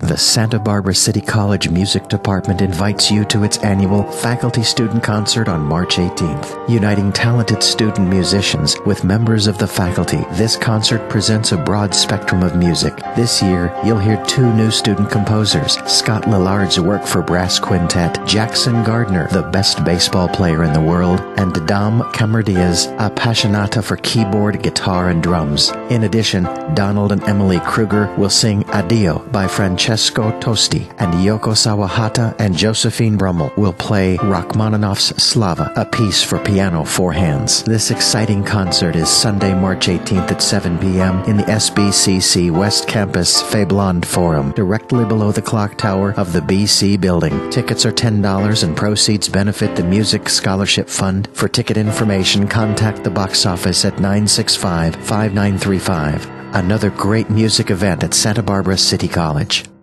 The Santa Barbara City College Music Department invites you to its annual faculty-student concert on March 18th. Uniting talented student musicians with members of the faculty, this concert presents a broad spectrum of music. This year, you'll hear two new student composers, Scott Lillard's work for brass quintet, Jackson Gardner, the best baseball player in the world, and Dom Camardia's Appassionata for keyboard, guitar, and drums. In addition, Donald and Emily Kruger will sing Addio by Francesco Tosti, and Yoko Sawahata and Josephine Brummel will play Rachmaninoff's Slava, a piece for piano four hands. This exciting concert is Sunday, March 18th at 7 p.m. in the SBCC West Campus Fablond Forum, directly below the clock tower of the BC building. Tickets are $10 and proceeds benefit the Music Scholarship Fund. For ticket information, contact the box office at 965-5935. Another great music event at Santa Barbara City College.